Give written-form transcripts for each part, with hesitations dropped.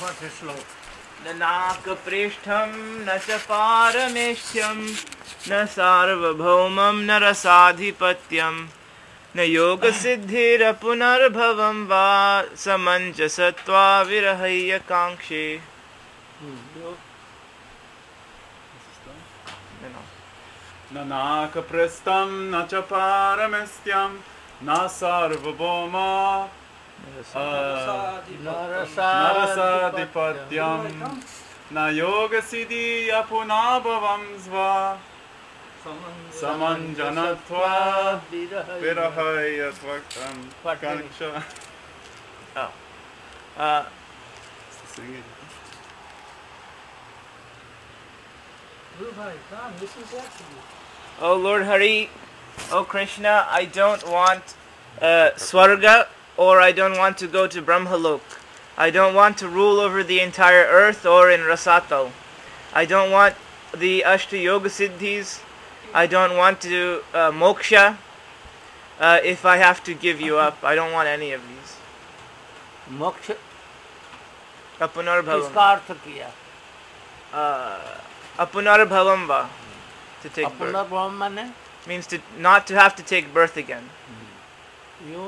न नाकपृष्ठं न च पारमेष्ठ्यं न सार्वभौमं न रसाधिपत्यं न योगसिद्धिरपुनर्भवं वा समञ्जसत्वा विरहय्यकाङ्क्षे. न नाकपृष्ठं न च पारमेष्ठ्यं न सार्वभौमा नरसाधिपत्यं न योगसिद्धि अपुनाभवं स्वा समञ्जनत्वा विरहय्यकाङ्क्षा. Oh Lord Hari, oh Krishna, I don't want Swarga, or I don't want to go to Brahmalok. I don't want to rule over the entire earth or in Rasatal. I don't want the Ashta Yoga Siddhis. I don't want to moksha if I have to give you up. I don't want any of these. मोक्ष Apunarbhavam. किसका अर्थ किया? Apunarbhavam va. To take birth. अपुनर्भव माने? Means to not to have to take birth again. You?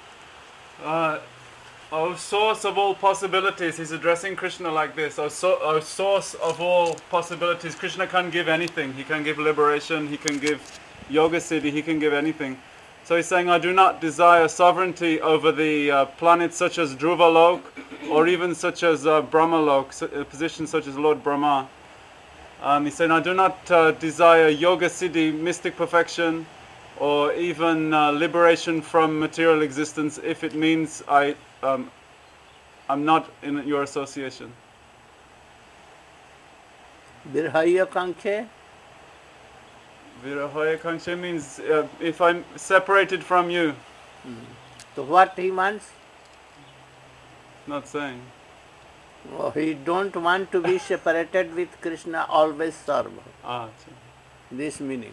O source of all possibilities, he's addressing Krishna like this. O source of all possibilities. Krishna can give anything. He can give liberation, he can give yoga siddhi, he can give anything. So he's saying, I do not desire sovereignty over the planets such as Dhruvalok, or even such as Brahmalok, positions such as Lord Brahma. He's saying, I do not desire yoga siddhi, mystic perfection, or even liberation from material existence, if it means I'm not in your association. विरहय्य कांक्षे? Virahaya Kangsha means if I'm separated from you. So what he wants? Not saying. Oh, he don't want to be separated with Krishna, always serve. This meaning.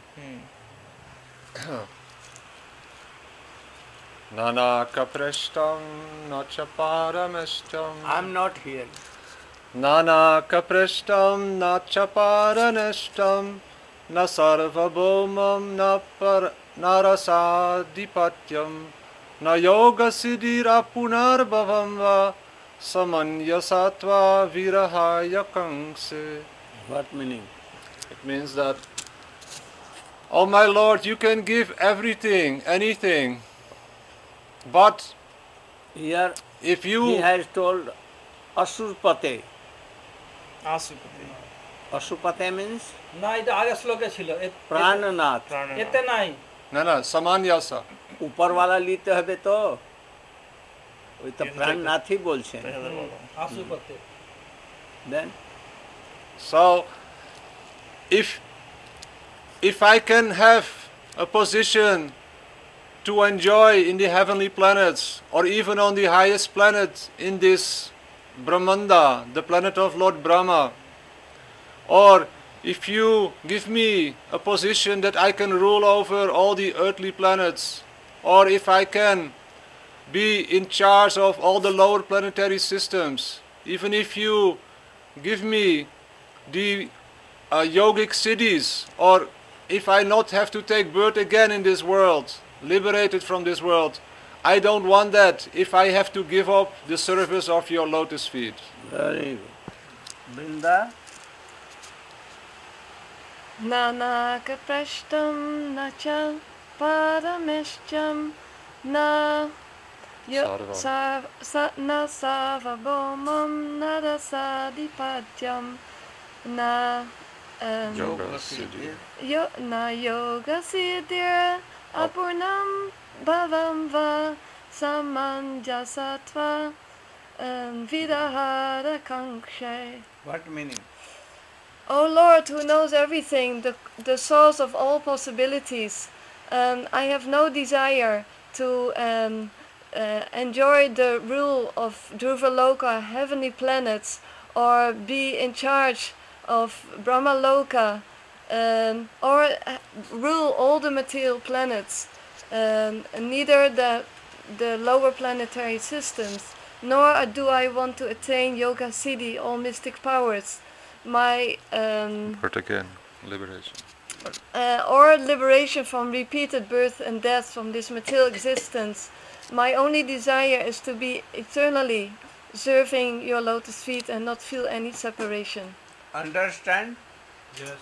Nanakaprishtam nacha paramishtam. I'm not here. Nanakaprishtam nacha paranishtam na sarvabhaumam na rasadhipatyam na yoga siddhira punarbhavam va samanyasatva virahaya kankse. What meaning? It means that, oh my Lord, you can give everything, anything, but Here if you... he has told Asurpate. Asupati. Asupate means না এটা আগে শ্লোকে ছিল प्राणनाथ. এতে নাই No, no, samanyasa. ऊपर वाला लेते হবে তো ওই তো প্রাণনাথ ही বলছেন. আসুপতে Then So, if I can have a position to enjoy in the heavenly planets, or even on the highest planet in this Brahmanda, the planet of Lord Brahma, or if you give me a position that I can rule over all the earthly planets, or if I can be in charge of all the lower planetary systems, even if you give me the yogic cities, or if I not have to take birth again in this world, liberated from this world, I don't want that if I have to give up the service of your lotus feet. very good. Brinda. Nanakaprishtam nacha paramishtam na na sarvabhaumam na rasadhipatyam na yoga siddhira apurnam bhavam va samanjasatva vidahara kangshe. What meaning? O Lord, who knows everything, the source of all possibilities, I have no desire to enjoy the rule of Dhruvaloka, heavenly planets, or be in charge of Brahmaloka, or rule all the material planets, neither the lower planetary systems. nor do I want to attain Yoga Siddhi, all mystic powers. My Word again, liberation. or liberation from repeated birth and death from this material existence. My only desire is to be eternally serving your lotus feet and not feel any separation. Understand? Yes.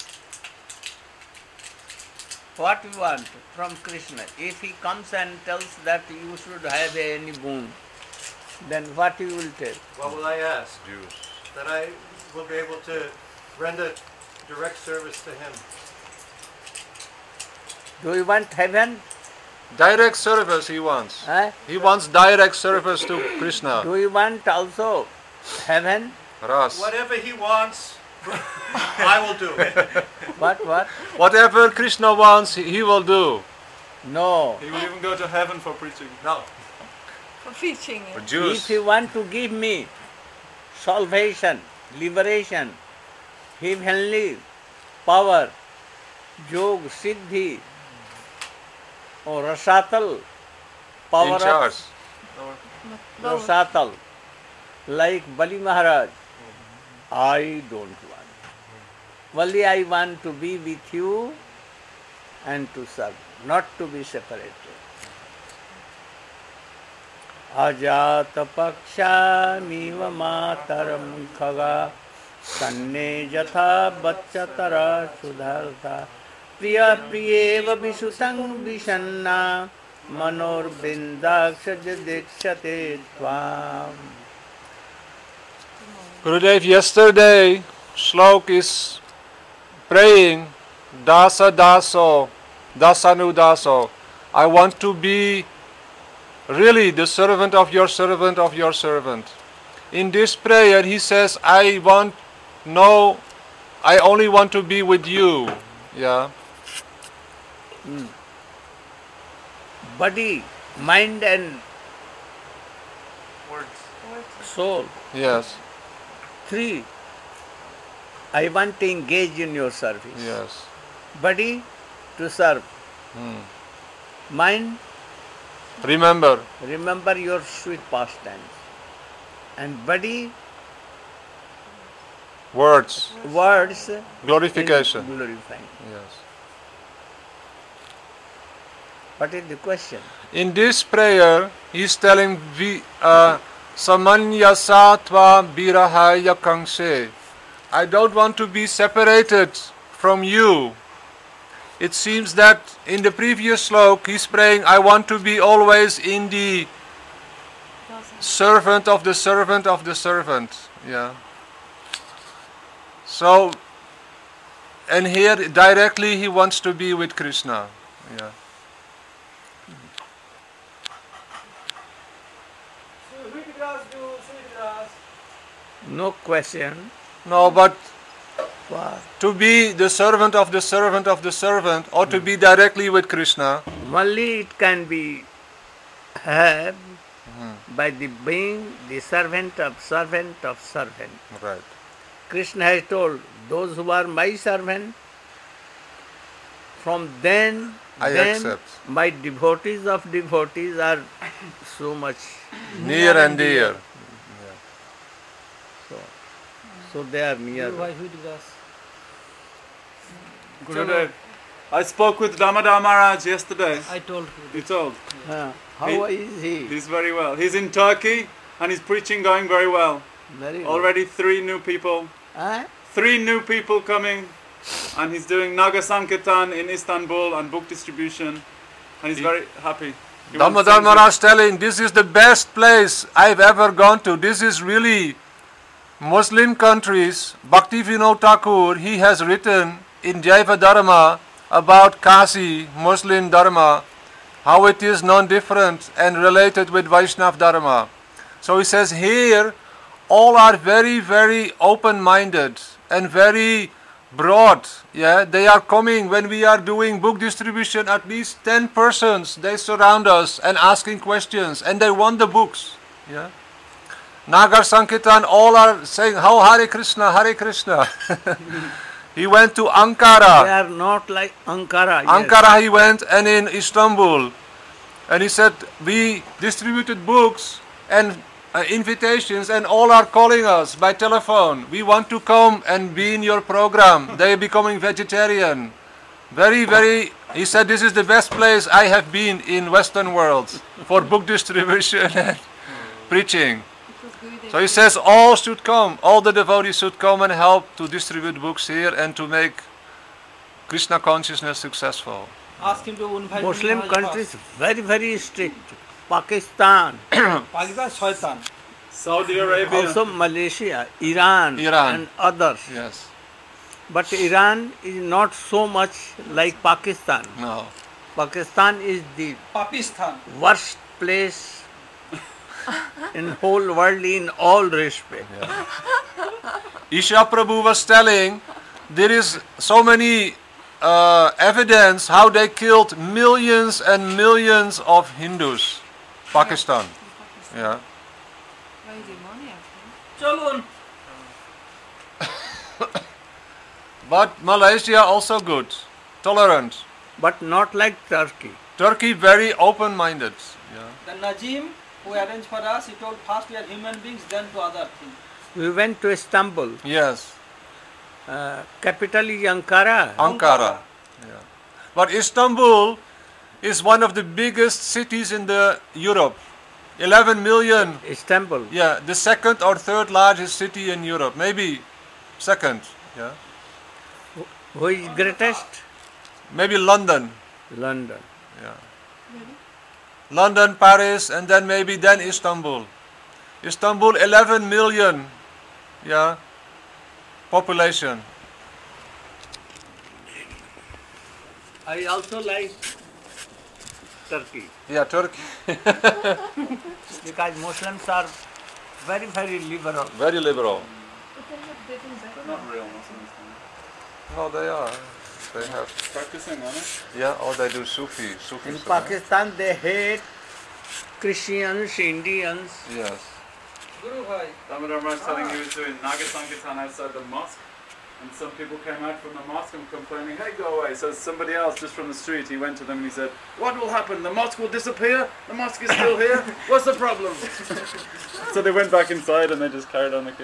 What we want from Krishna. If he comes and tells that you should have any boon, then what you will tell? What will I ask? That I will be able to render direct service to him. Do you want heaven? Direct service he wants. Eh? He wants direct service to Krishna. Do you want also heaven? Ras. Whatever he wants, I will do. What? Whatever Krishna wants, he will do. No. He will even go to heaven for preaching. No. For preaching. For If Jews. you want to give me salvation, liberation, heavenly power, yoga, siddhi, or rasatal, power In of charge. rasatal, like Bali Maharaj, I don't want. Only I want to be with you and to serve, not to be separated. Ajata pakshamiva mataram khaga sanne jatha bachatara sudhartha priya priyeva visutang vishanna manor bindakshaj dikshate tvam. Gurudev, yesterday, Shlok is praying, Dasa Daso, Dasanu Daso. I want to be really the servant of your servant of your servant. In this prayer, he says, I only want to be with you. Yeah. Body, mind and soul. Yes. 3. I want to engage in your service. Yes. Body to serve. Mind, Remember. remember your sweet pastimes. And body, Words. words, Glorification. is glorifying. Yes. What is the question? In this prayer, he's telling Samanya Sattva Birahaya Kangshe. I don't want to be separated from you. It seems that in the previous slok, he's praying, I want to be always in the servant of the servant of the servant. Yeah. So, and here directly he wants to be with Krishna. Yeah. No question. No, but What? to be the servant of the servant of the servant, or to be directly with Krishna, Only it can be had by the being the servant of servant of servant. right? Krishna has told, those who are my servant, from then I accept. my devotees of devotees are so much. Near and dear. So they are near. Why who did us? Gurudev, I spoke with Damodar Maharaj yesterday. I told you. You told. How is he? He's very well. He's in Turkey and his preaching going very well. Very good. Already 3 new people. Huh? 3 new people coming. And he's doing Naga Sankirtan in Istanbul and book distribution. And he's very happy. He wants Damodar things- Maharaj telling, this is the best place I've ever gone to. This is really Muslim countries. Bhakti Vinod Thakur, he has written in Jaiva Dharma about Kasi, Muslim Dharma, how it is non-different and related with Vaishnav Dharma. So he says here, all are very, very open-minded and very broad. Yeah, they are coming when we are doing book distribution. At least 10 persons they surround us and asking questions, and they want the books. Yeah, Nagar Sankirtan, all are saying, "How Hare Krishna, Hare Krishna." He went to They Ankara. are not like Ankara. Ankara he went, and in Istanbul, and he said we distributed books, and invitations, and all are calling us by telephone. We want to come and be in your program. They are becoming vegetarian. Very, he said this is the best place I have been in Western world for book distribution and preaching. So he says all should come, all the devotees should come and help to distribute books here and to make Krishna consciousness successful. Ask him to invite Muslim me to Hajj countries very strict. Pakistan, fast. Pakistan shaitan. Saudi Arabia. also Malaysia, Iran, Iran. and others. Yes. But Iran is not so much like Pakistan. No. Pakistan is the Pakistan. worst place in whole world in all respect. Isha Prabhu was telling there is so many evidence how they killed millions and millions of Hindus. Pakistan. Yeah. Chalun. But Malaysia also good, tolerant. But not like Turkey. Turkey very open-minded. Yeah. The Najim who arranged for us, he told first we are human beings, then to other things. We went to Istanbul. Yes. Capital is Ankara. Ankara. Yeah. But Istanbul is one of the biggest cities in the Europe. 11 million. Istanbul. Yeah, the second or third largest city in Europe. Maybe second. Yeah. Who is greatest? Maybe London. London. Yeah. London, Paris, and then Istanbul. Istanbul, 11 million. Yeah. Population. I also like Turkey Yeah, Turkey. because Muslims are very liberal. Very liberal. Not real Muslims. No, they are. They have. Practicing on it. Yeah, or they do Sufi. In Pakistan they hate Christians, Indians. Yes. Guru Bhai. Damodar Maharaj telling he was doing Naga Sankirtan outside the mosque, and some people came out from the mosque and complaining, hey, go away. So somebody else just from the street, he went to them and he said, what will happen? The mosque will disappear? The mosque is still here? What's the problem? So they went back inside and they just carried on the